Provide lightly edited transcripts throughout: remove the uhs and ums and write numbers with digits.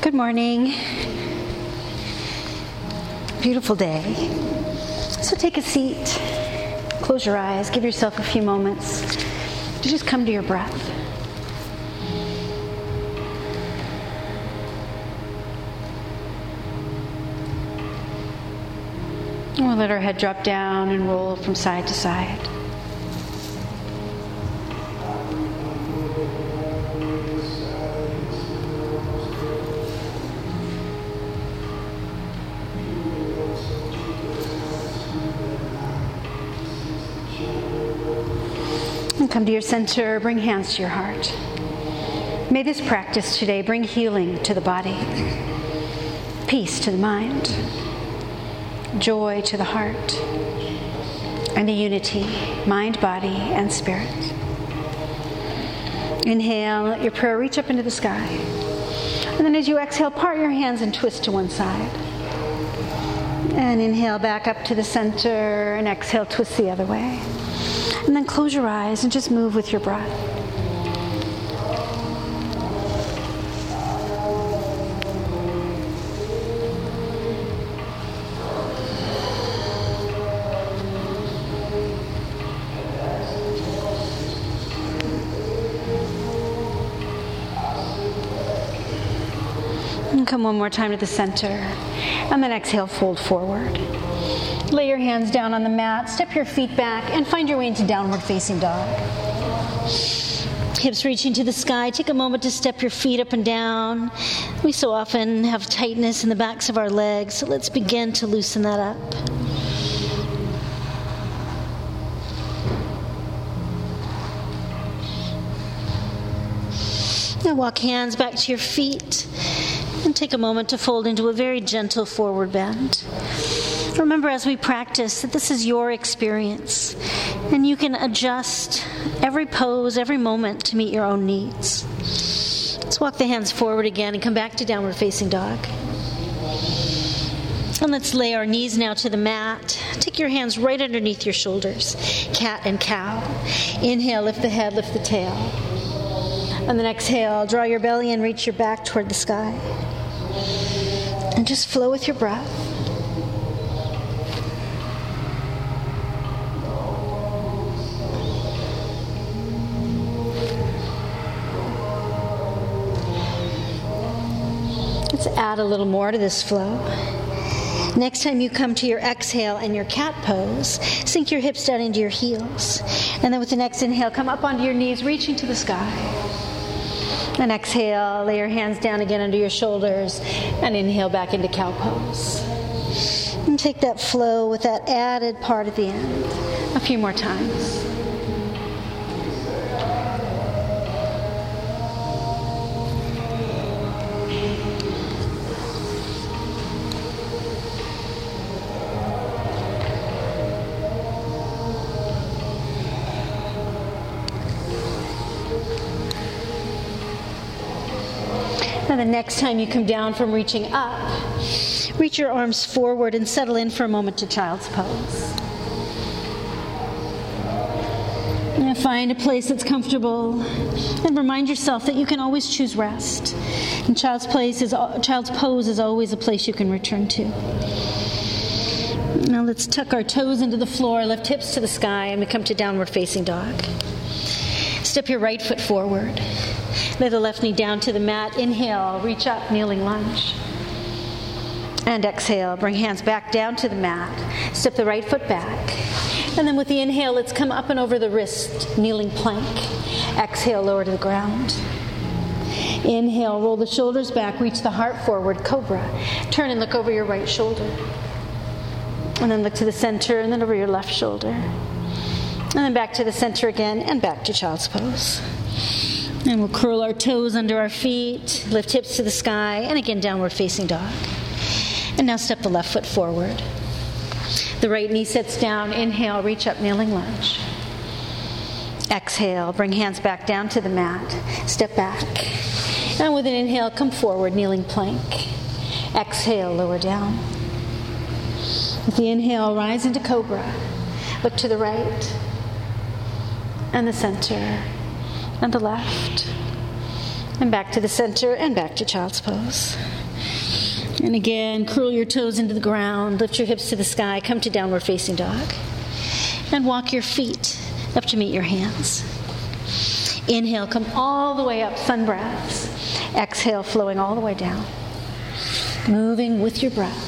Good morning. Beautiful day. So take a seat, close your eyes, give yourself a few moments to just come to your breath. And we'll let our head drop down and roll from side to side. And come to your center, bring hands to your heart. May this practice today bring healing to the body, peace to the mind, joy to the heart, and a unity, mind, body, and spirit. Inhale, let your prayer reach up into the sky. And then as you exhale, part your hands and twist to one side. And inhale back up to the center, and exhale, twist the other way. And then close your eyes and just move with your breath. And come one more time to the center. And then exhale, fold forward. Lay your hands down on the mat, step your feet back, and find your way into downward facing dog. Hips reaching to the sky. Take a moment to step your feet up and down. We so often have tightness in the backs of our legs, so let's begin to loosen that up. Now walk hands back to your feet and take a moment to fold into a very gentle forward bend. Remember as we practice that this is your experience and you can adjust every pose, every moment to meet your own needs. Let's walk the hands forward again and come back to downward facing dog. And let's lay our knees now to the mat. Take your hands right underneath your shoulders, cat and cow. Inhale, lift the head, lift the tail. And then exhale, draw your belly and reach your back toward the sky. And just flow with your breath. Let's add a little more to this flow. Next time you come to your exhale and your cat pose, sink your hips down into your heels. And then with the next inhale, come up onto your knees, reaching to the sky. And exhale, lay your hands down again under your shoulders, and inhale back into cow pose. And take that flow with that added part at the end a few more times. Now the next time you come down from reaching up, reach your arms forward and settle in for a moment to child's pose. And find a place that's comfortable and remind yourself that you can always choose rest. And child's pose is always a place you can return to. Now let's tuck our toes into the floor, lift hips to the sky, and we come to downward facing dog. Step your right foot forward. Lay the left knee down to the mat. Inhale, reach up, kneeling lunge. And exhale, bring hands back down to the mat. Step the right foot back. And then with the inhale, let's come up and over the wrist, kneeling plank. Exhale, lower to the ground. Inhale, roll the shoulders back, reach the heart forward, cobra. Turn and look over your right shoulder. And then look to the center and then over your left shoulder. And then back to the center again and back to child's pose. And we'll curl our toes under our feet, lift hips to the sky, and again downward facing dog. And now step the left foot forward. The right knee sits down. Inhale, reach up, kneeling lunge. Exhale, bring hands back down to the mat. Step back. And with an inhale, come forward, kneeling plank. Exhale, lower down. With the inhale, rise into cobra. Look to the right and the center and the left And back to the center and back to child's pose. And again, curl your toes into the ground, lift your hips to the sky, come to downward facing dog. And walk your feet up to meet your hands. Inhale, come all the way up, sun breaths. Exhale, flowing all the way down. Moving with your breath.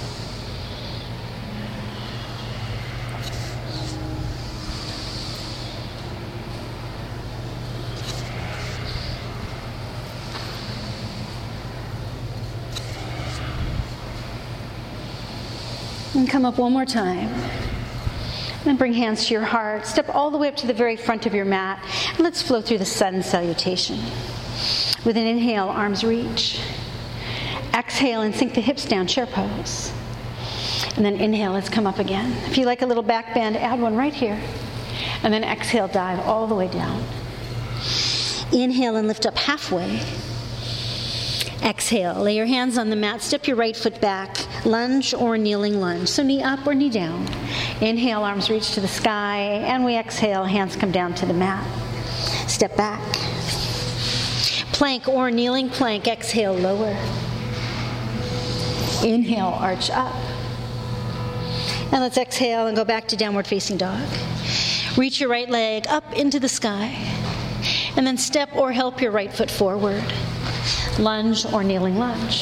And come up one more time. And bring hands to your heart. Step all the way up to the very front of your mat. And let's flow through the sun salutation. With an inhale, arms reach. Exhale and sink the hips down, chair pose. And then inhale, let's come up again. If you like a little back bend, add one right here. And then exhale, dive all the way down. Inhale and lift up halfway. Exhale, lay your hands on the mat, step your right foot back, lunge or kneeling lunge. So knee up or knee down. Inhale, arms reach to the sky, and we exhale, hands come down to the mat. Step back. Plank or kneeling plank, exhale, lower. Inhale, arch up. And let's exhale and go back to downward facing dog. Reach your right leg up into the sky, and then step or help your right foot forward. Lunge or kneeling lunge.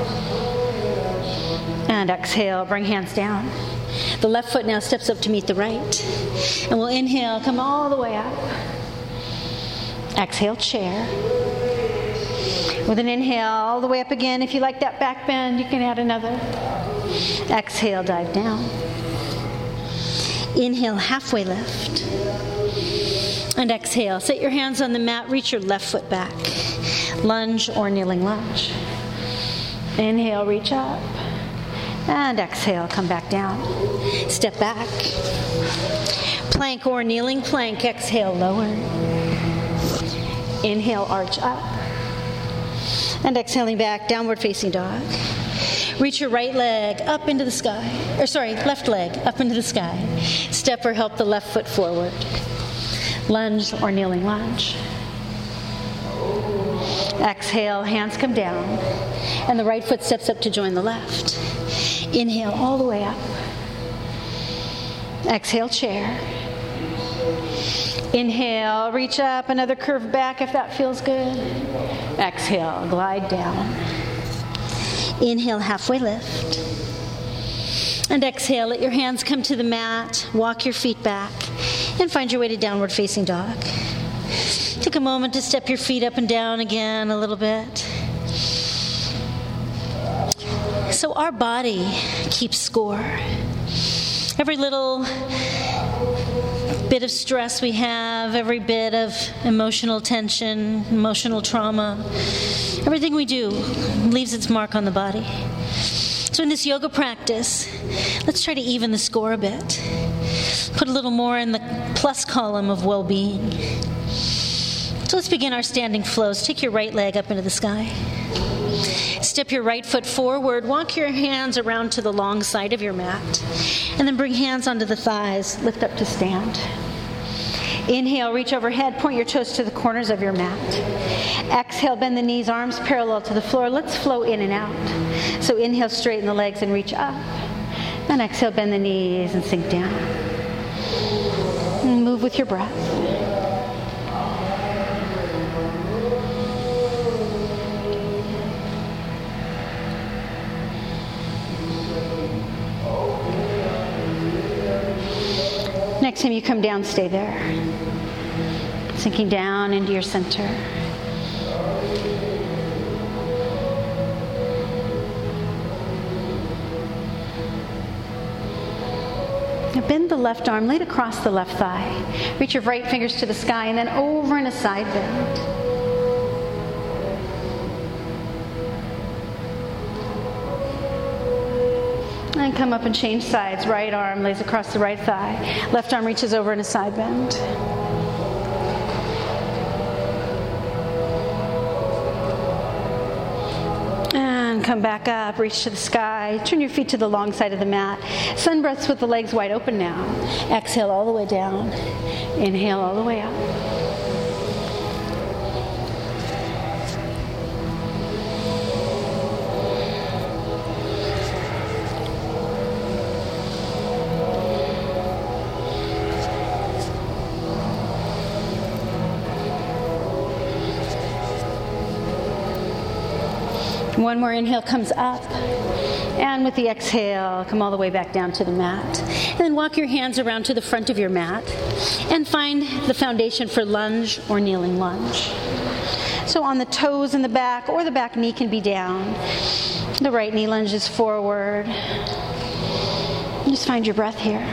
And exhale, bring hands down. The left foot now steps up to meet the right. And we'll inhale, come all the way up. Exhale, chair. With an inhale, all the way up again. If you like that back bend, you can add another. Exhale, dive down. Inhale, halfway lift. And exhale, set your hands on the mat, reach your left foot back. Lunge or kneeling lunge. Inhale, reach up. And exhale, come back down. Step back. Plank or kneeling plank, exhale, lower. Inhale, arch up. And exhaling back, downward facing dog. Reach your right leg up into the sky. Left leg up into the sky. Step or help the left foot forward. Lunge or kneeling lunge. Exhale, hands come down. And the right foot steps up to join the left. Inhale all the way up. Exhale, chair. Inhale, reach up, another curve back if that feels good. Exhale, glide down. Inhale, halfway lift. And exhale, let your hands come to the mat, walk your feet back, and find your way to downward facing dog. Take a moment to step your feet up and down again a little bit. So our body keeps score. Every little bit of stress we have, every bit of emotional tension, emotional trauma, everything we do leaves its mark on the body. So in this yoga practice, let's try to even the score a bit. Put a little more in the plus column of well-being. So let's begin our standing flows. Take your right leg up into the sky. Step your right foot forward. Walk your hands around to the long side of your mat. And then bring hands onto the thighs. Lift up to stand. Inhale, reach overhead. Point your toes to the corners of your mat. Exhale, bend the knees, arms parallel to the floor. Let's flow in and out. So inhale, straighten the legs and reach up. And exhale, bend the knees and sink down. And move with your breath. Next time you come down, stay there. Sinking down into your center. Now bend the left arm, lay it across the left thigh. Reach your right fingers to the sky and then over in a side bend. And come up and change sides. Right arm lays across the right thigh. Left arm reaches over in a side bend. And come back up, reach to the sky. Turn your feet to the long side of the mat. Sun breaths with the legs wide open now. Exhale all the way down. Inhale all the way up. One more inhale comes up. And with the exhale, come all the way back down to the mat. And then walk your hands around to the front of your mat and find the foundation for lunge or kneeling lunge. So on the toes in the back, or the back knee can be down. The right knee lunges forward. Just find your breath here.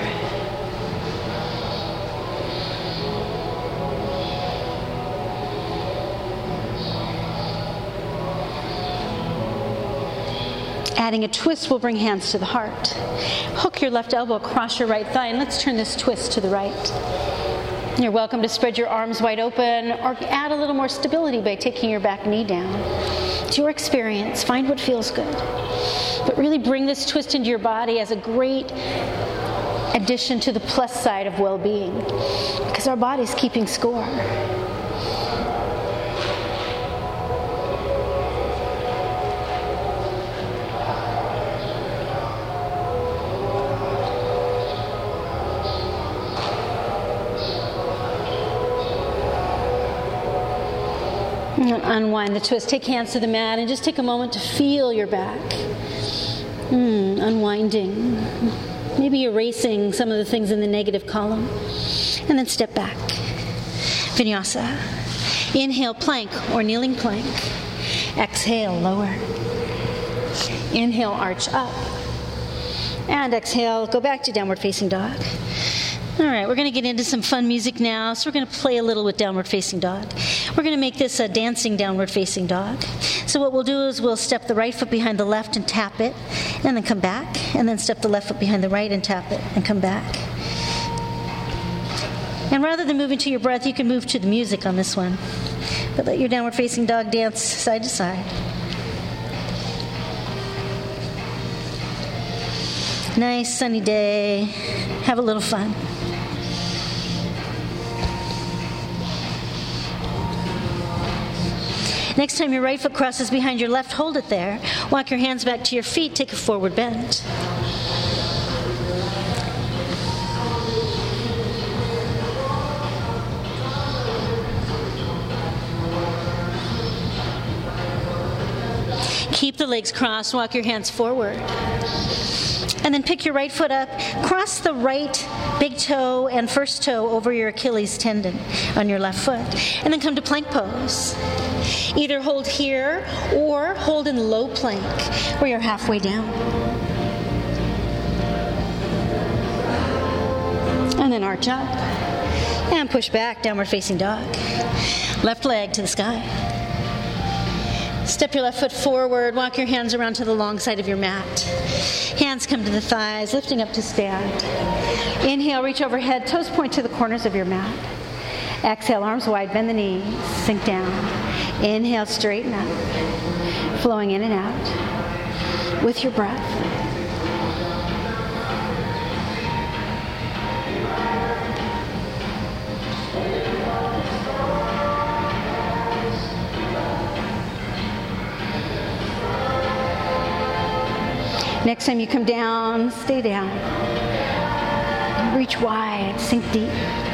Adding a twist will bring hands to the heart. Hook your left elbow across your right thigh, and let's turn this twist to the right. You're welcome to spread your arms wide open or add a little more stability by taking your back knee down. It's your experience. Find what feels good. But really bring this twist into your body as a great addition to the plus side of well-being, because our body's keeping score. Unwind the twist. Take hands to the mat and just take a moment to feel your back. Unwinding. Maybe erasing some of the things in the negative column. And then step back. Vinyasa. Inhale, plank or kneeling plank. Exhale, lower. Inhale, arch up. And exhale, go back to downward facing dog. All right, we're going to get into some fun music now. So we're going to play a little with downward facing dog. We're going to make this a dancing downward facing dog. So what we'll do is we'll step the right foot behind the left and tap it, and then come back, and then step the left foot behind the right and tap it, and come back. And rather than moving to your breath, you can move to the music on this one. But let your downward facing dog dance side to side. Nice sunny day. Have a little fun. Next time your right foot crosses behind your left, hold it there. Walk your hands back to your feet. Take a forward bend. Keep the legs crossed. Walk your hands forward. And then pick your right foot up. Cross the right big toe and first toe over your Achilles tendon on your left foot. And then come to plank pose. Either hold here or hold in low plank where you're halfway down. And then arch up. And push back, downward facing dog. Left leg to the sky. Step your left foot forward. Walk your hands around to the long side of your mat. Hands come to the thighs, lifting up to stand. Inhale, reach overhead. Toes point to the corners of your mat. Exhale, arms wide, bend the knees, sink down. Inhale, straighten up. Flowing in and out with your breath. Next time you come down, stay down. Reach wide, sink deep.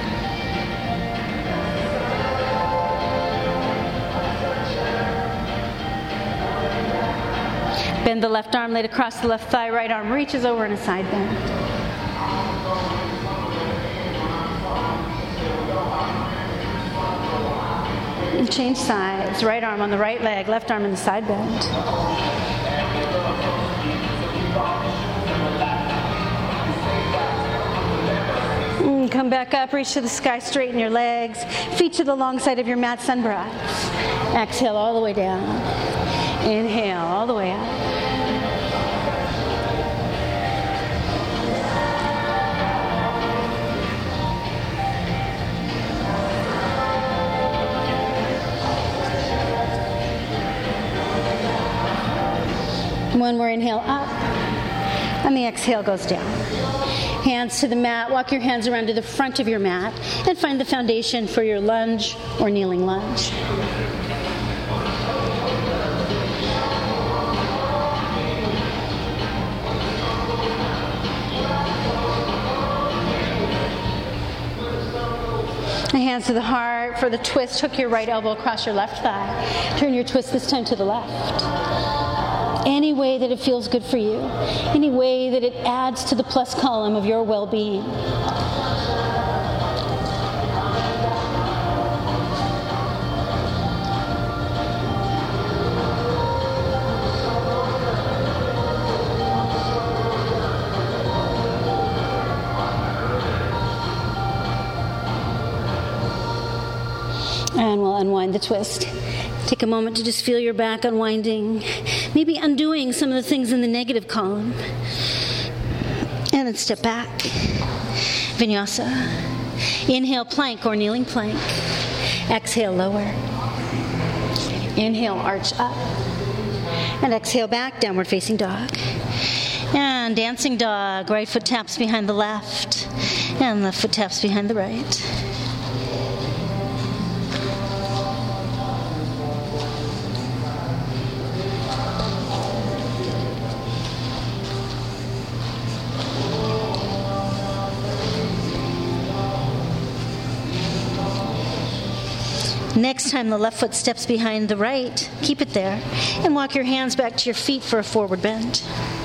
Bend the left arm, lay it across the left thigh, right arm reaches over in a side bend. And change sides, right arm on the right leg, left arm in the side bend. Come back up, reach to the sky, straighten your legs. Feet to the long side of your mat, sun breath. Exhale all the way down. Inhale all the way up. One more inhale up, and the exhale goes down. Hands to the mat. Walk your hands around to the front of your mat and find the foundation for your lunge or kneeling lunge. Hands to the heart. For the twist, hook your right elbow across your left thigh. Turn your twist this time to the left. any way that it feels good for you, any way that it adds to the plus column of your well-being. And we'll unwind the twist. Take a moment to just feel your back unwinding, maybe undoing some of the things in the negative column. And then step back. Vinyasa. Inhale, plank or kneeling plank. Exhale, lower. Inhale, arch up. And exhale back, downward facing dog. And dancing dog, right foot taps behind the left, and left foot taps behind the right. Next time the left foot steps behind the right, keep it there, and walk your hands back to your feet for a forward bend.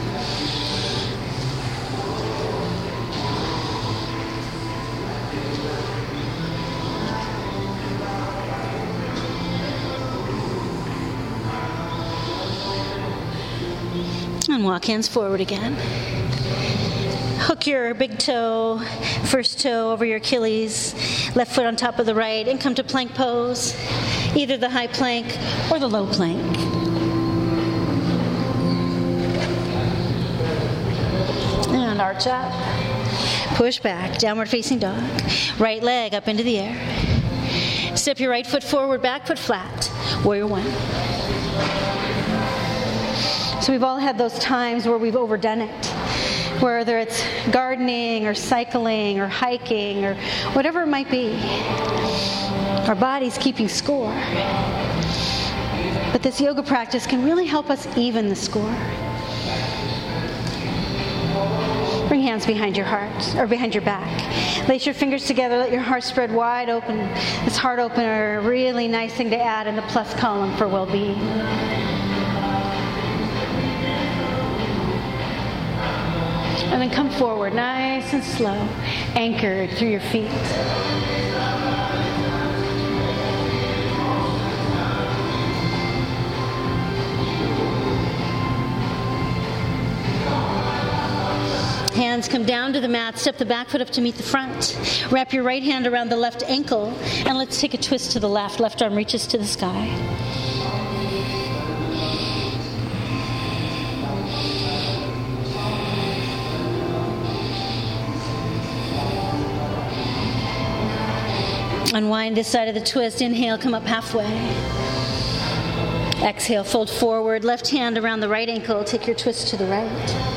And walk hands forward again. Hook your big toe, first toe over your Achilles, left foot on top of the right, and come to plank pose, either the high plank or the low plank. And arch up, push back, downward facing dog, right leg up into the air. Step your right foot forward, back foot flat, warrior one. So we've all had those times where we've overdone it, whether it's gardening or cycling or hiking or whatever it might be. Our body's keeping score. But this yoga practice can really help us even the score. Bring hands behind your heart, or behind your back. Lace your fingers together, let your heart spread wide open. This heart opener, a really nice thing to add in the plus column for well-being. And then come forward, nice and slow, anchored through your feet. Hands come down to the mat, step the back foot up to meet the front. Wrap your right hand around the left ankle, and let's take a twist to the left. Left arm reaches to the sky. Unwind this side of the twist. Inhale, come up halfway. Exhale, fold forward. Left hand around the right ankle. Take your twist to the right.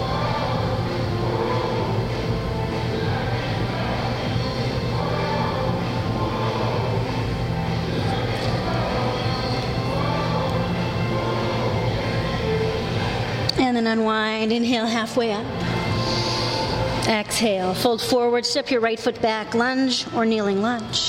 And then unwind. Inhale, halfway up. Exhale, fold forward, step your right foot back, lunge or kneeling lunge.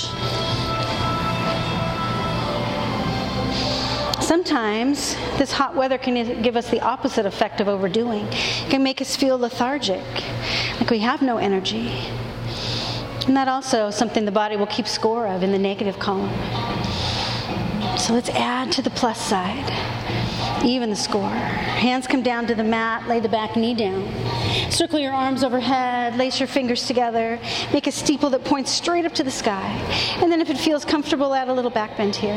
Sometimes this hot weather can give us the opposite effect of overdoing. It can make us feel lethargic, like we have no energy. And that also is something the body will keep score of in the negative column. So let's add to the plus side. Even the score. Hands come down to the mat, lay the back knee down. Circle your arms overhead, lace your fingers together, make a steeple that points straight up to the sky. And then if it feels comfortable, add a little back bend here.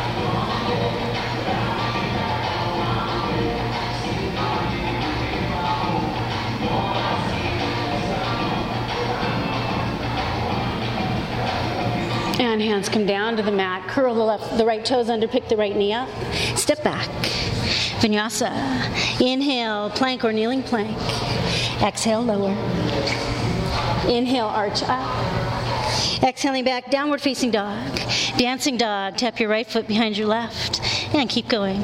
And hands come down to the mat, curl the right toes under, pick the right knee up, step back. Vinyasa. Inhale, plank or kneeling plank. Exhale, lower. Inhale, arch up. Exhaling back, downward facing dog. Dancing dog, tap your right foot behind your left. And keep going.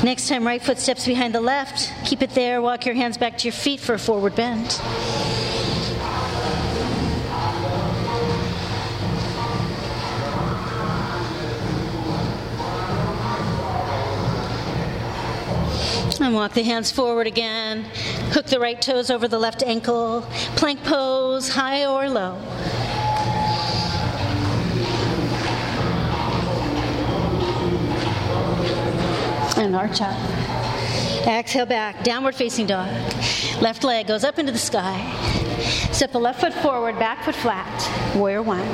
Next time, right foot steps behind the left. Keep it there. Walk your hands back to your feet for a forward bend. And walk the hands forward again. Hook the right toes over the left ankle. Plank pose, high or low. And arch up. Exhale back, downward facing dog. Left leg goes up into the sky. Step the left foot forward, back foot flat. Warrior one.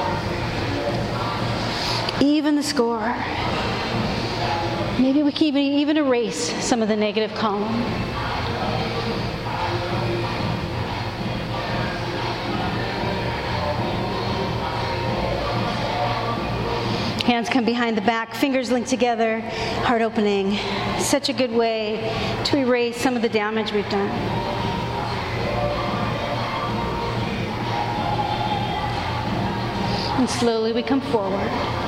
Even the score. Maybe we can even erase some of the negative column. Hands come behind the back, fingers linked together, heart opening. Such a good way to erase some of the damage we've done. And slowly we come forward.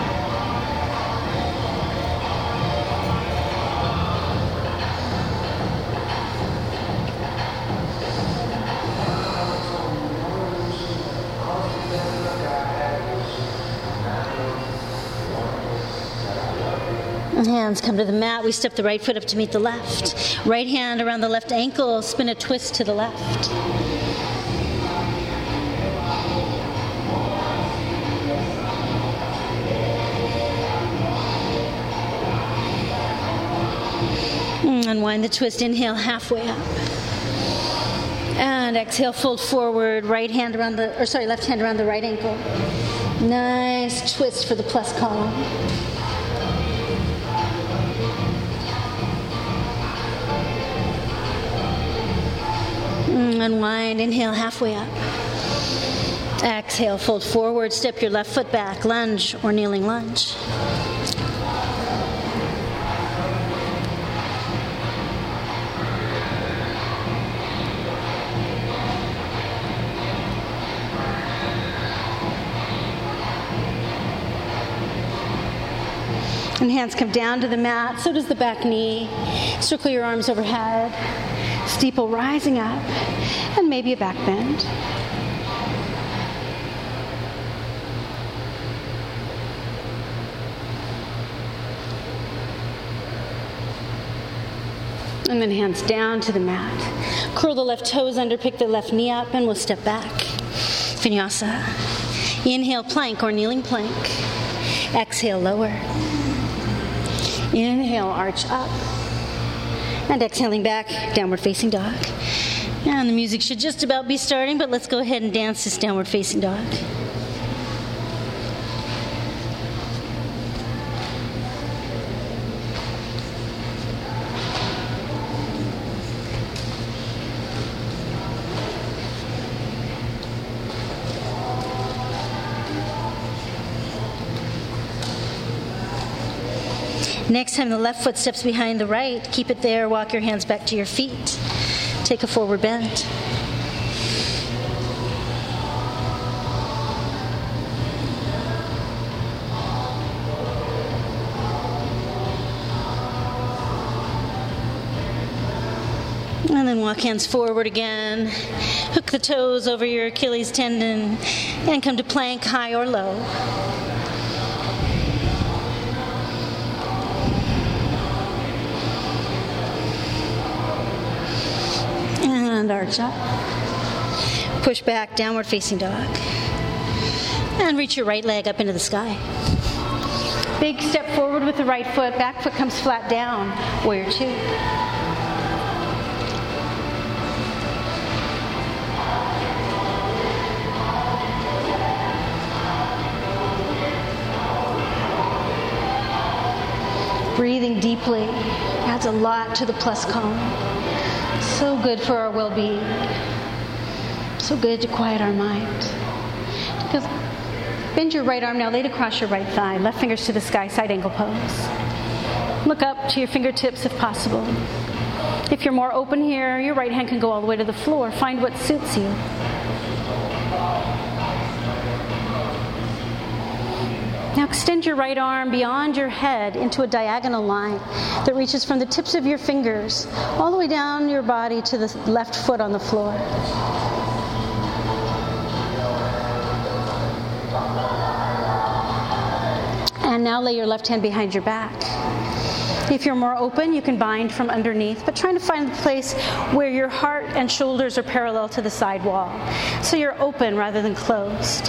Hands come to the mat. We step the right foot up to meet the left. Right hand around the left ankle. Spin a twist to the left. Unwind the twist. Inhale, halfway up. And exhale, fold forward. Left hand around the right ankle. Nice twist for the plus column. Unwind, inhale, halfway up. Exhale, fold forward, step your left foot back, lunge or kneeling lunge. And hands come down to the mat, so does the back knee. Circle your arms overhead. Steeple rising up, and maybe a back bend. And then hands down to the mat. Curl the left toes under, pick the left knee up, and we'll step back. Vinyasa. Inhale, plank or kneeling plank. Exhale, lower. Inhale, arch up. And exhaling back, downward facing dog. And the music should just about be starting, but let's go ahead and dance this downward facing dog. Next time the left foot steps behind the right, keep it there, walk your hands back to your feet. Take a forward bend. And then walk hands forward again. Hook the toes over your Achilles tendon and come to plank, high or low. And arch up. Push back, downward facing dog. And reach your right leg up into the sky. Big step forward with the right foot. Back foot comes flat down. Warrior two. Breathing deeply adds a lot to the plus column. So good for our well-being. So good to quiet our mind. Because bend your right arm now, laid across your right thigh. Left fingers to the sky, side angle pose. Look up to your fingertips if possible. If you're more open here, your right hand can go all the way to the floor. Find what suits you. Now extend your right arm beyond your head into a diagonal line that reaches from the tips of your fingers all the way down your body to the left foot on the floor. And now lay your left hand behind your back. If you're more open, you can bind from underneath, but trying to find the place where your heart and shoulders are parallel to the side wall, so you're open rather than closed.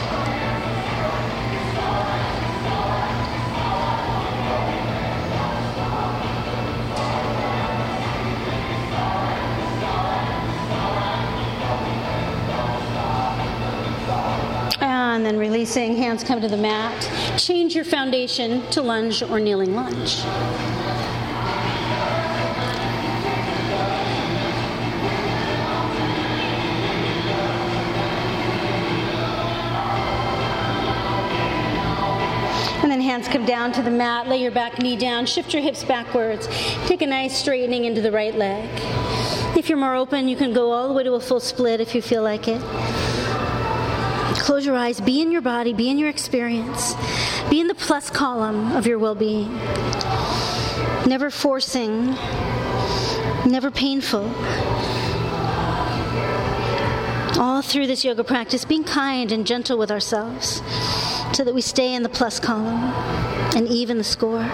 And then releasing, hands come to the mat. Change your foundation to lunge or kneeling lunge. And then hands come down to the mat, lay your back knee down, shift your hips backwards, take a nice straightening into the right leg. If you're more open, you can go all the way to a full split if you feel like it. Close your eyes, be in your body, be in your experience, be in the plus column of your well-being. Never forcing, never painful. All through this yoga practice, being kind and gentle with ourselves so that we stay in the plus column and even the score.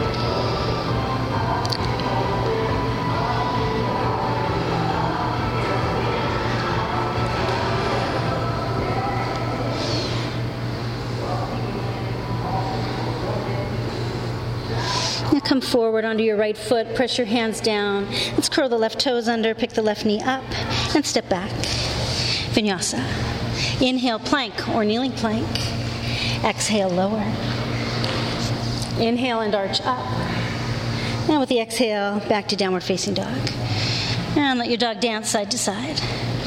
Now come forward onto your right foot, press your hands down. Let's curl the left toes under, pick the left knee up, and step back. Vinyasa. Inhale, plank or kneeling plank. Exhale, lower. Inhale and arch up. Now with the exhale, back to downward facing dog. And let your dog dance side to side.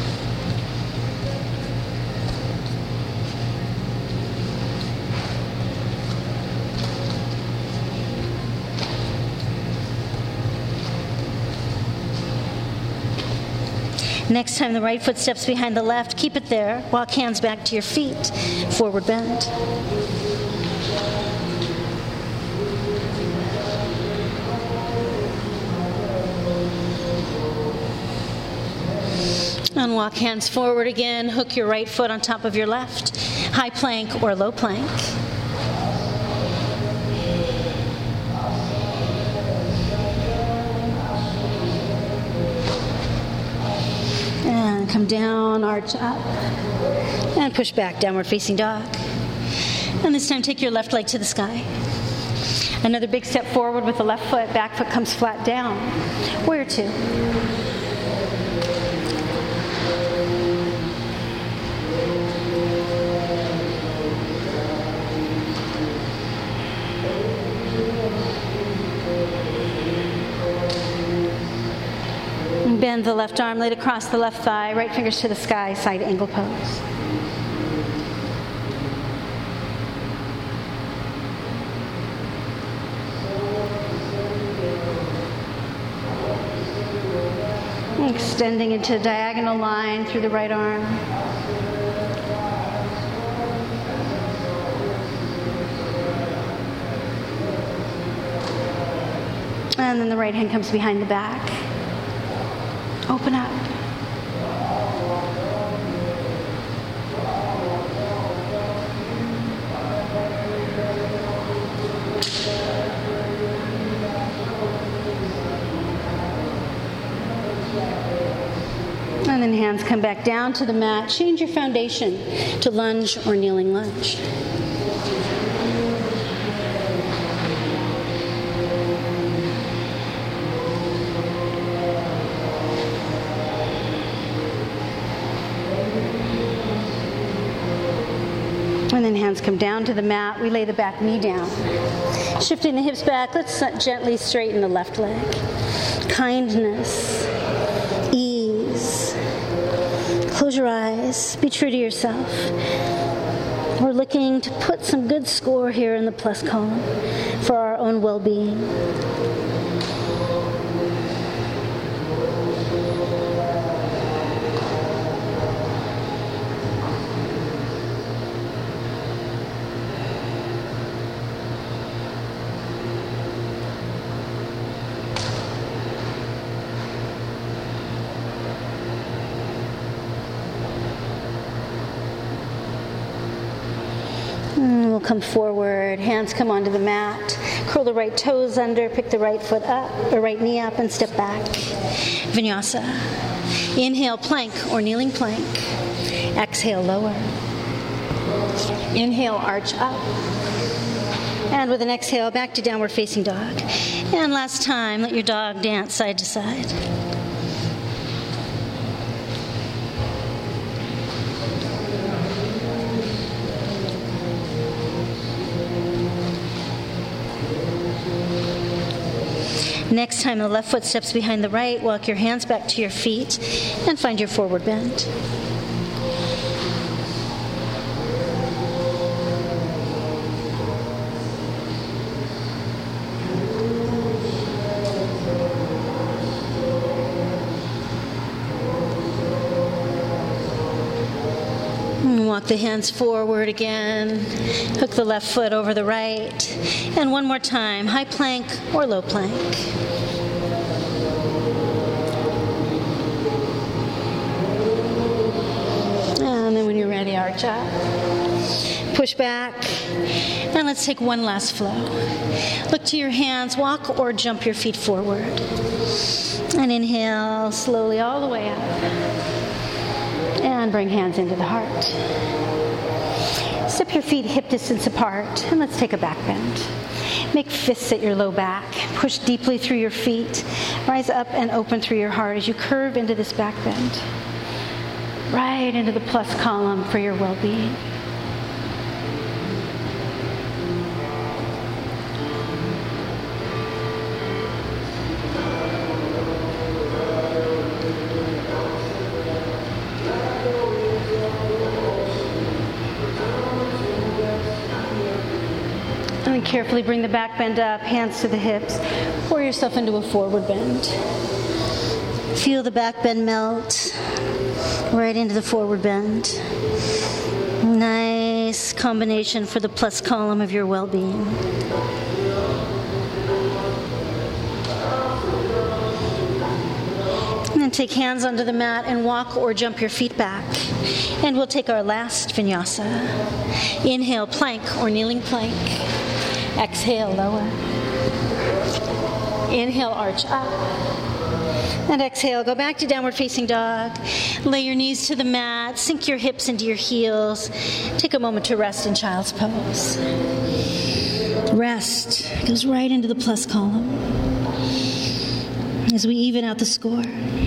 Next time the right foot steps behind the left, keep it there. Walk hands back to your feet. Forward bend. And walk hands forward again. Hook your right foot on top of your left. High plank or low plank. And come down, arch up, and push back, downward facing dog. And this time take your left leg to the sky. Another big step forward with the left foot, back foot comes flat down. Warrior two. Bend the left arm, lay it across the left thigh, right fingers to the sky, side angle pose. Extending into a diagonal line through the right arm. And then the right hand comes behind the back. Open up. And then hands come back down to the mat. Change your foundation to lunge or kneeling lunge. And then hands come down to the mat. We lay the back knee down. Shifting the hips back, let's gently straighten the left leg. Kindness, ease. Close your eyes. Be true to yourself. We're looking to put some good score here in the plus column for our own well-being. come forward, hands come onto the mat. Curl the right toes under, pick the right foot up, or right knee up, and step back. Vinyasa. Inhale, plank or kneeling plank. Exhale, lower. Inhale, arch up. And with an exhale, back to downward facing dog. And last time, let your dog dance side to side. Next time, the left foot steps behind the right. Walk your hands back to your feet and find your forward bend. Walk the hands forward again. Hook the left foot over the right. And one more time, high plank or low plank. And then when you're ready, arch up. Push back. And let's take one last flow. Look to your hands, walk or jump your feet forward. And inhale slowly all the way up. And bring hands into the heart. Step your feet hip distance apart, and let's take a back bend. Make fists at your low back. Push deeply through your feet. Rise up and open through your heart as you curve into this back bend. Right into the plus column for your well-being. And carefully bring the back bend up, hands to the hips. Pour yourself into a forward bend. Feel the back bend melt right into the forward bend. Nice combination for the plus column of your well-being. And then take hands onto the mat and walk or jump your feet back. And we'll take our last vinyasa. Inhale, plank or kneeling plank. Exhale, lower. Inhale, arch up. And exhale, go back to downward facing dog. Lay your knees to the mat. Sink your hips into your heels. Take a moment to rest in child's pose. Rest goes right into the plus column as we even out the score.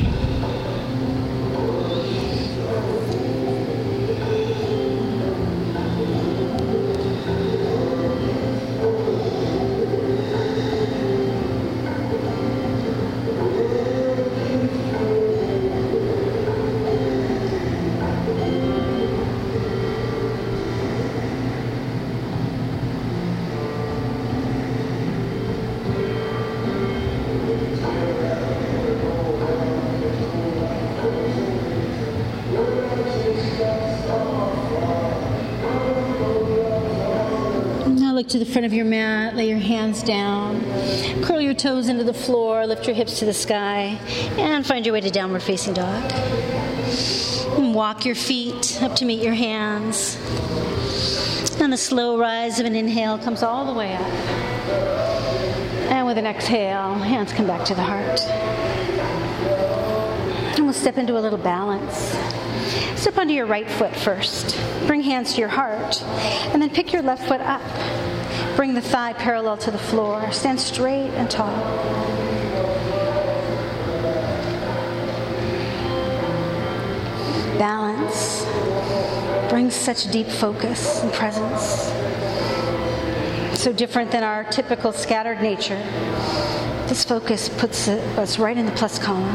Look to the front of your mat, lay your hands down, curl your toes into the floor, lift your hips to the sky, and find your way to downward facing dog. And walk your feet up to meet your hands. And the slow rise of an inhale comes all the way up. And with an exhale, hands come back to the heart. And we'll step into a little balance. Step onto your right foot first. Bring hands to your heart. And then pick your left foot up. Bring the thigh parallel to the floor. Stand straight and tall. Balance brings such deep focus and presence. So different than our typical scattered nature. This focus puts us right in the plus column.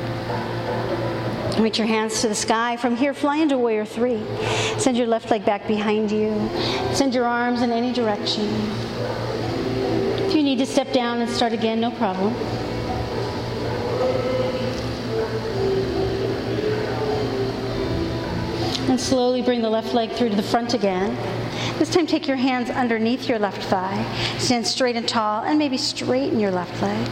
Reach your hands to the sky. From here, fly into Warrior 3. Send your left leg back behind you. Send your arms in any direction. If you need to step down and start again, no problem. And slowly bring the left leg through to the front again. This time, take your hands underneath your left thigh. Stand straight and tall, and maybe straighten your left leg.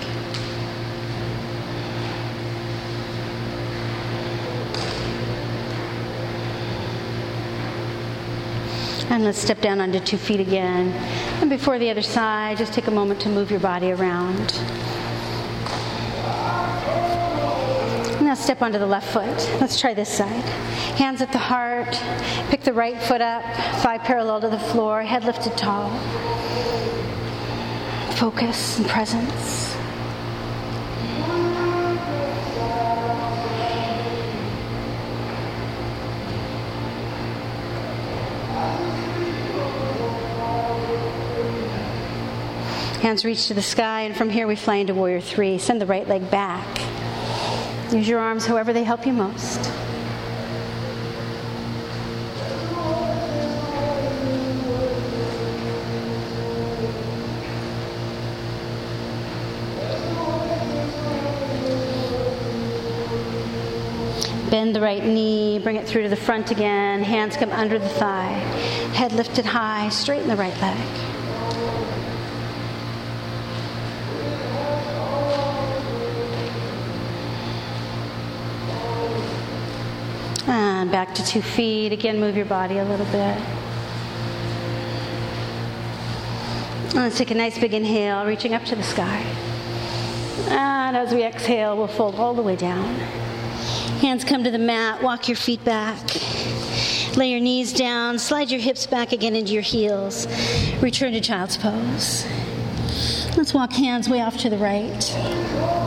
And let's step down onto 2 feet again. And before the other side, just take a moment to move your body around. Now step onto the left foot. Let's try this side. Hands at the heart. Pick the right foot up, thigh parallel to the floor, head lifted tall. Focus and presence. Hands reach to the sky, and from here we fly into Warrior 3. Send the right leg back. Use your arms however they help you most. Bend the right knee, bring it through to the front again. Hands come under the thigh. Head lifted high, straighten the right leg. And back to 2 feet. Again, move your body a little bit. Let's take a nice big inhale, reaching up to the sky. And as we exhale, we'll fold all the way down. Hands come to the mat, walk your feet back. Lay your knees down, slide your hips back again into your heels. Return to child's pose. Let's walk hands way off to the right.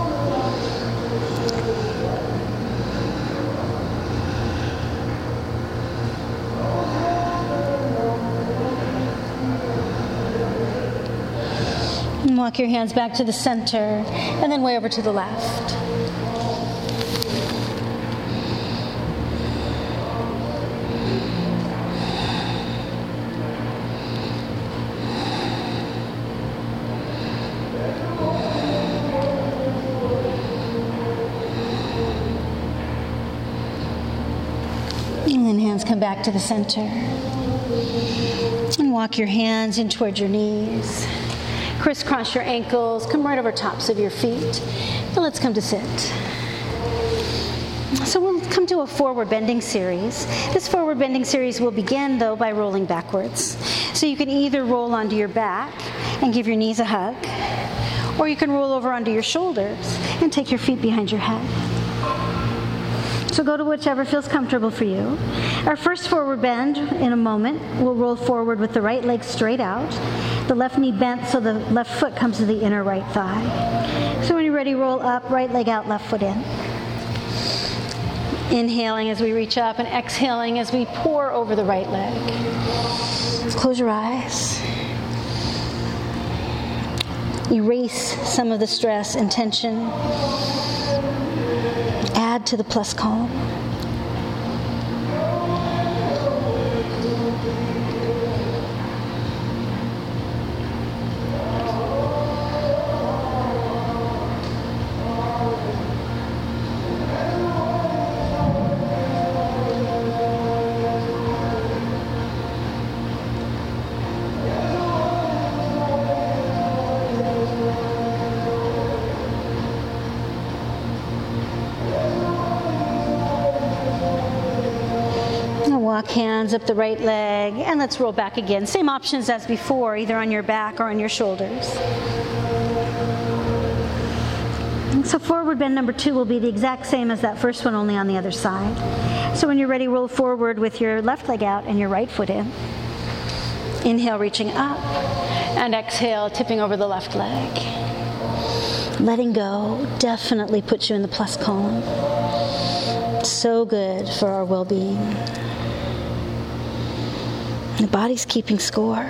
And walk your hands back to the center, and then way over to the left. And then hands come back to the center. And walk your hands in towards your knees. Crisscross your ankles, come right over tops of your feet. And let's come to sit. So we'll come to a forward bending series. This forward bending series will begin, though, by rolling backwards. So you can either roll onto your back and give your knees a hug, or you can roll over onto your shoulders and take your feet behind your head. So go to whichever feels comfortable for you. Our first forward bend in a moment, we'll roll forward with the right leg straight out, the left knee bent so the left foot comes to the inner right thigh. So when you're ready, roll up, right leg out, left foot in. Inhaling as we reach up and exhaling as we pour over the right leg. Close your eyes. Erase some of the stress and tension. Add to the plus column. Walk hands up the right leg, and let's roll back again. Same options as before, either on your back or on your shoulders. So forward bend number 2 will be the exact same as that first one, only on the other side. So when you're ready, roll forward with your left leg out and your right foot in. Inhale, reaching up, and exhale, tipping over the left leg. Letting go definitely puts you in the plus column. So good for our well-being. The body's keeping score.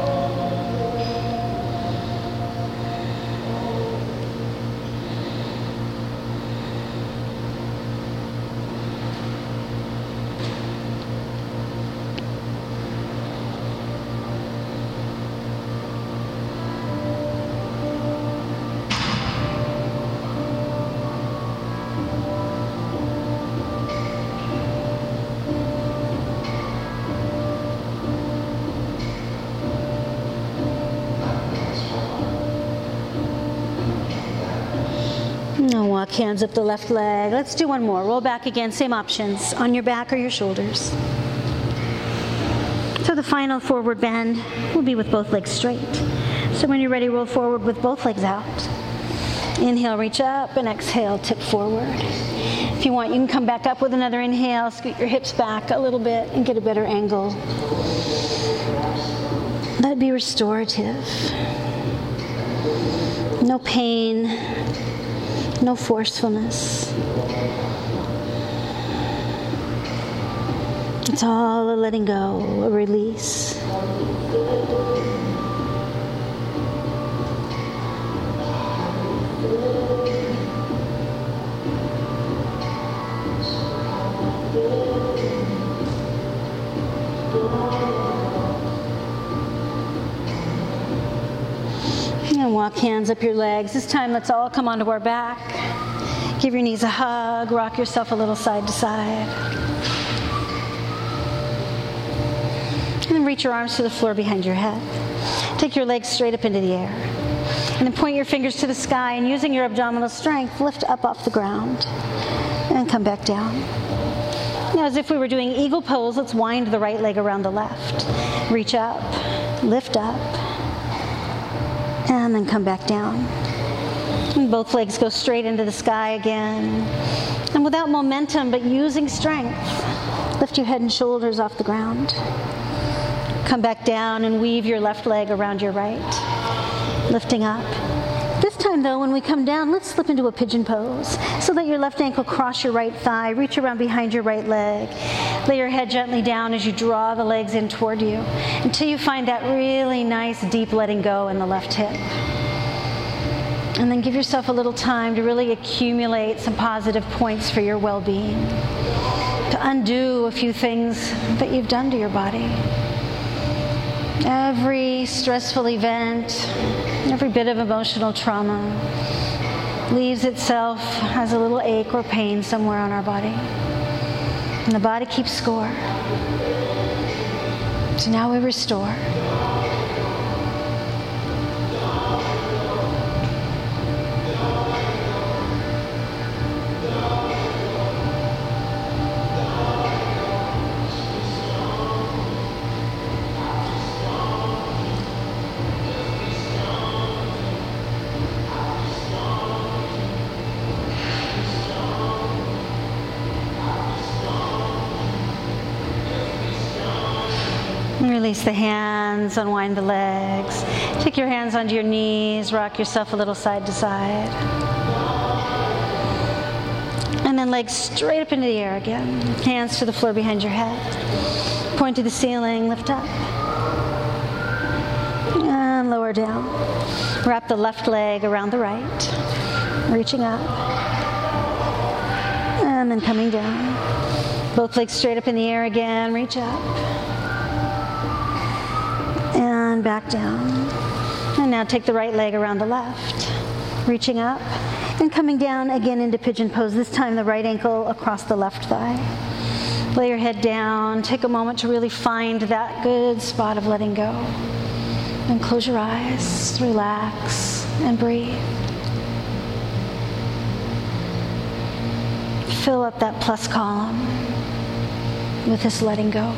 Now walk hands up the left leg. Let's do one more. Roll back again. Same options. On your back or your shoulders. So the final forward bend will be with both legs straight. So when you're ready, roll forward with both legs out. Inhale, reach up, and exhale, tip forward. If you want, you can come back up with another inhale, scoot your hips back a little bit and get a better angle. Let it be restorative. No pain, no forcefulness. It's all a letting go, a release. And walk hands up your legs. This time, let's all come onto our back. Give your knees a hug. Rock yourself a little side to side. And then reach your arms to the floor behind your head. Take your legs straight up into the air. And then point your fingers to the sky, and using your abdominal strength, lift up off the ground. And come back down. Now, as if we were doing eagle pose, let's wind the right leg around the left. Reach up, lift up, and then come back down. And both legs go straight into the sky again. And without momentum, but using strength, lift your head and shoulders off the ground. Come back down and weave your left leg around your right, lifting up. This time, though, when we come down, let's slip into a pigeon pose so that your left ankle cross your right thigh, reach around behind your right leg. Lay your head gently down as you draw the legs in toward you until you find that really nice, deep letting go in the left hip. And then give yourself a little time to really accumulate some positive points for your well-being, to undo a few things that you've done to your body. Every stressful event, every bit of emotional trauma leaves itself as a little ache or pain somewhere on our body. And the body keeps score. So now we restore. Release the hands, unwind the legs. Take your hands onto your knees, rock yourself a little side to side. And then legs straight up into the air again. Hands to the floor behind your head. Point to the ceiling, lift up. And lower down. Wrap the left leg around the right, reaching up. And then coming down. Both legs straight up in the air again, reach up. And back down. And now take the right leg around the left, reaching up and coming down again into pigeon pose. This time the right ankle across the left thigh. Lay your head down. Take a moment to really find that good spot of letting go. And close your eyes, relax, and breathe. Fill up that plus column with this letting go.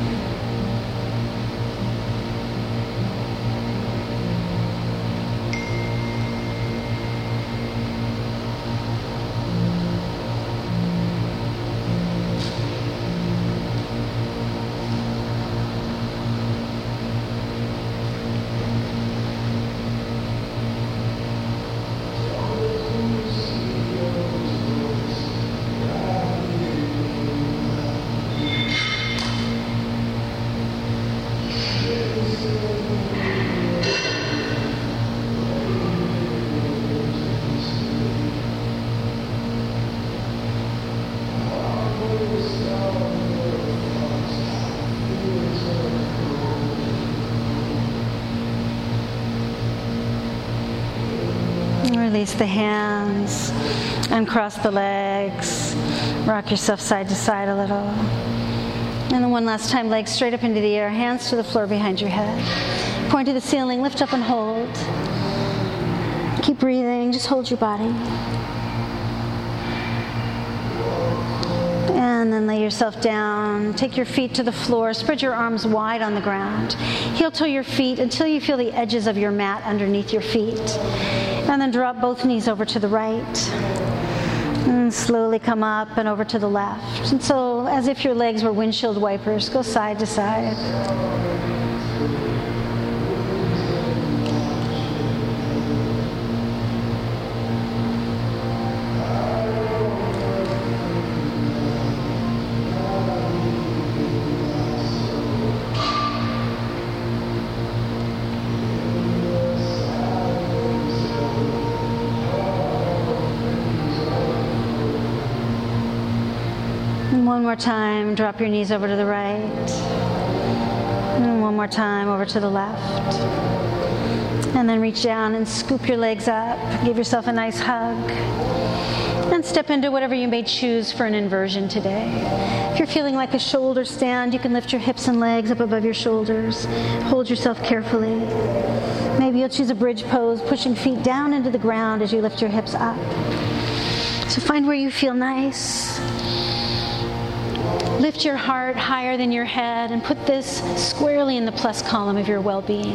Release the hands, uncross the legs, rock yourself side to side a little. And then one last time, legs straight up into the air, hands to the floor behind your head. Point to the ceiling, lift up and hold. Keep breathing, just hold your body. And then lay yourself down. Take your feet to the floor. Spread your arms wide on the ground. Heel toe your feet until you feel the edges of your mat underneath your feet. And then drop both knees over to the right. And slowly come up and over to the left. And so, as if your legs were windshield wipers, go side to side. One more time, drop your knees over to the right. And one more time, over to the left. And then reach down and scoop your legs up. Give yourself a nice hug. And step into whatever you may choose for an inversion today. If you're feeling like a shoulder stand, you can lift your hips and legs up above your shoulders. Hold yourself carefully. Maybe you'll choose a bridge pose, pushing feet down into the ground as you lift your hips up. So find where you feel nice. Lift your heart higher than your head and put this squarely in the plus column of your well-being.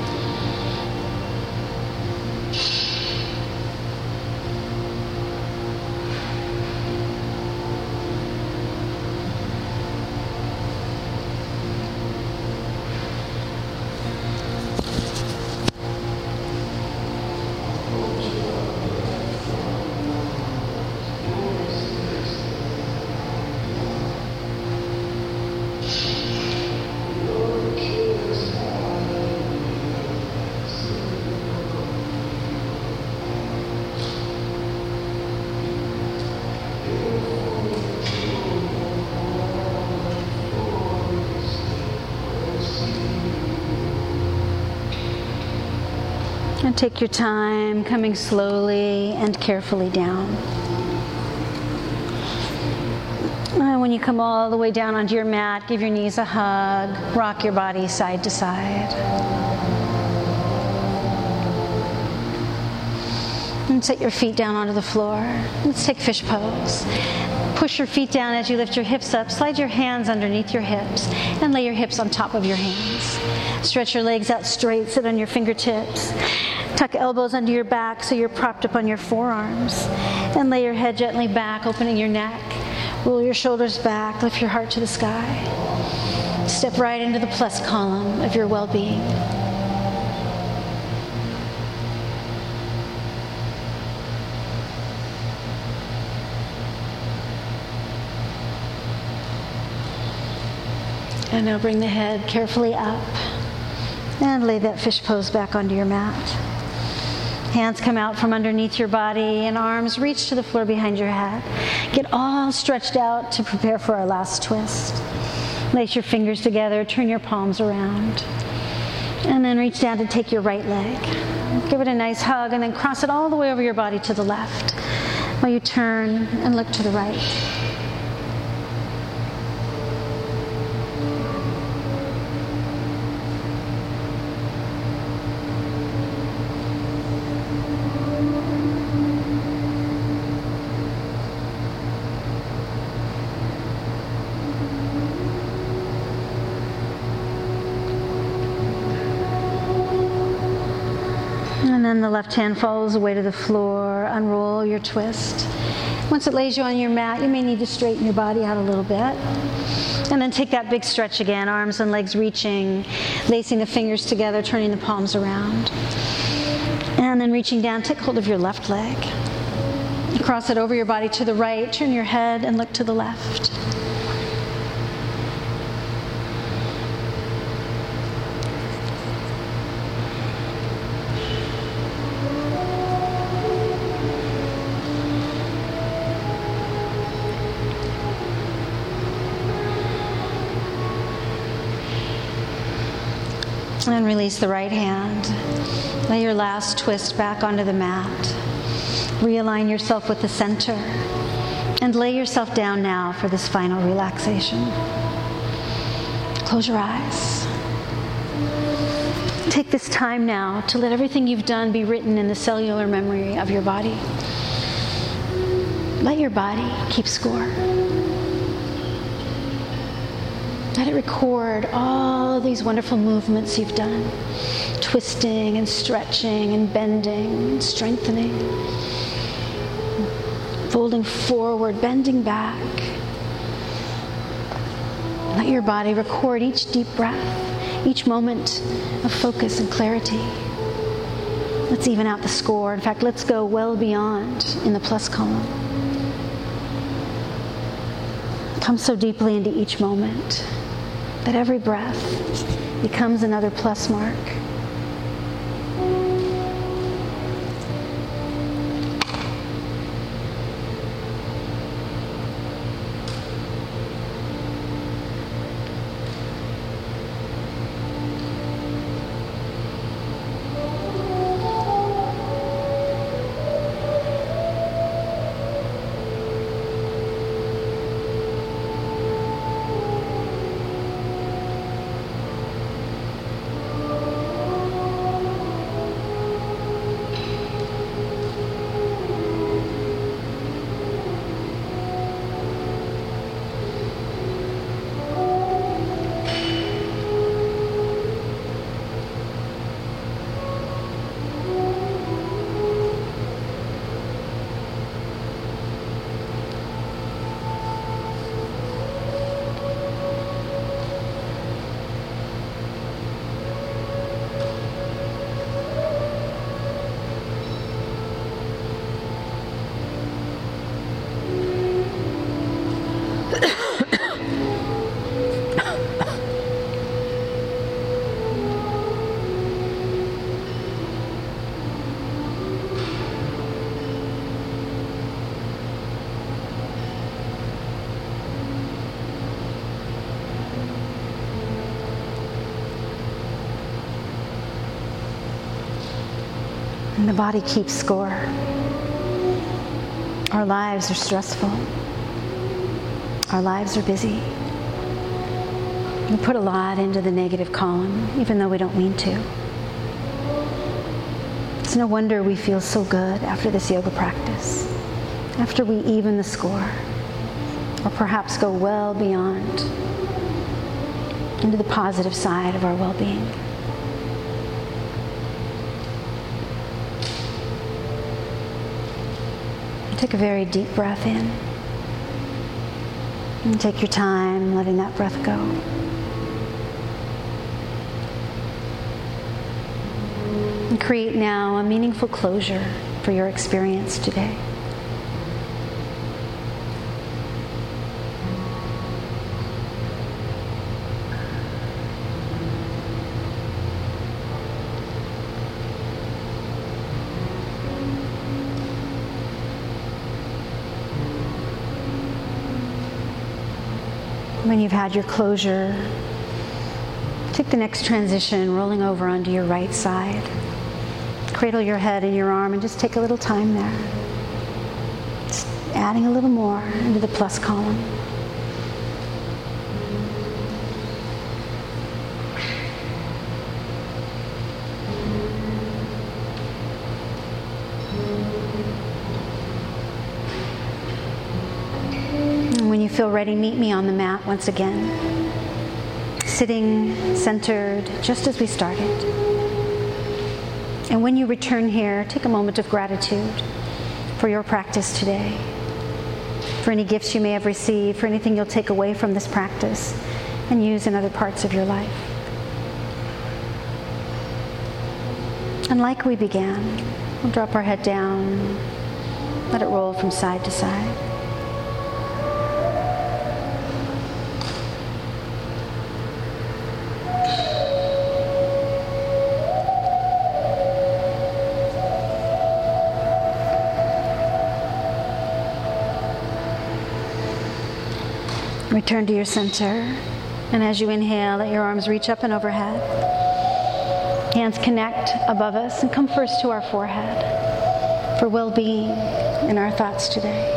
And take your time, coming slowly and carefully down. And when you come all the way down onto your mat, give your knees a hug, rock your body side to side. And set your feet down onto the floor. Let's take fish pose. Push your feet down as you lift your hips up. Slide your hands underneath your hips and lay your hips on top of your hands. Stretch your legs out straight, sit on your fingertips. Tuck elbows under your back so you're propped up on your forearms. And lay your head gently back, opening your neck. Roll your shoulders back, lift your heart to the sky. Step right into the plus column of your well-being. And now bring the head carefully up and lay that fish pose back onto your mat. Hands come out from underneath your body and arms reach to the floor behind your head. Get all stretched out to prepare for our last twist. Lace your fingers together, turn your palms around. And then reach down to take your right leg. Give it a nice hug and then cross it all the way over your body to the left while you turn and look to the right. And then the left hand follows away to the floor. Unroll your twist. Once it lays you on your mat, you may need to straighten your body out a little bit. And then take that big stretch again, arms and legs reaching, lacing the fingers together, turning the palms around. And then reaching down, take hold of your left leg. Cross it over your body to the right, turn your head and look to the left. And release the right hand. Lay your last twist back onto the mat. Realign yourself with the center. And lay yourself down now for this final relaxation. Close your eyes. Take this time now to let everything you've done be written in the cellular memory of your body. Let your body keep score. Let it record all these wonderful movements you've done. Twisting and stretching and bending and strengthening. Folding forward, bending back. Let your body record each deep breath, each moment of focus and clarity. Let's even out the score. In fact, let's go well beyond in the plus column. Come so deeply into each moment that every breath becomes another plus mark. And the body keeps score. Our lives are stressful. Our lives are busy. We put a lot into the negative column, even though we don't mean to. It's no wonder we feel so good after this yoga practice, after we even the score, or perhaps go well beyond into the positive side of our well-being. Take a very deep breath in. And take your time letting that breath go. And create now a meaningful closure for your experience today. When you've had your closure, take the next transition, rolling over onto your right side. Cradle your head in your arm and just take a little time there. Just adding a little more into the plus column. When you feel ready, meet me on the mat once again. Sitting centered, just as we started. And when you return here, take a moment of gratitude for your practice today, for any gifts you may have received, for anything you'll take away from this practice and use in other parts of your life. And like we began, we'll drop our head down, let it roll from side to side. Return to your center, and as you inhale, let your arms reach up and overhead. Hands connect above us and come first to our forehead for well-being in our thoughts today.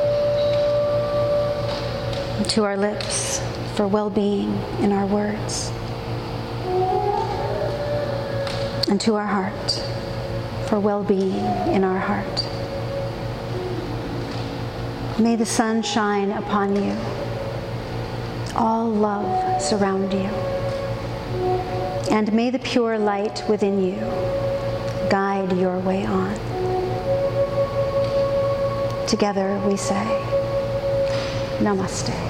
And to our lips for well-being in our words. And to our heart for well-being in our heart. May the sun shine upon you all love surround you. And may the pure light within you guide your way on. Together we say, Namaste.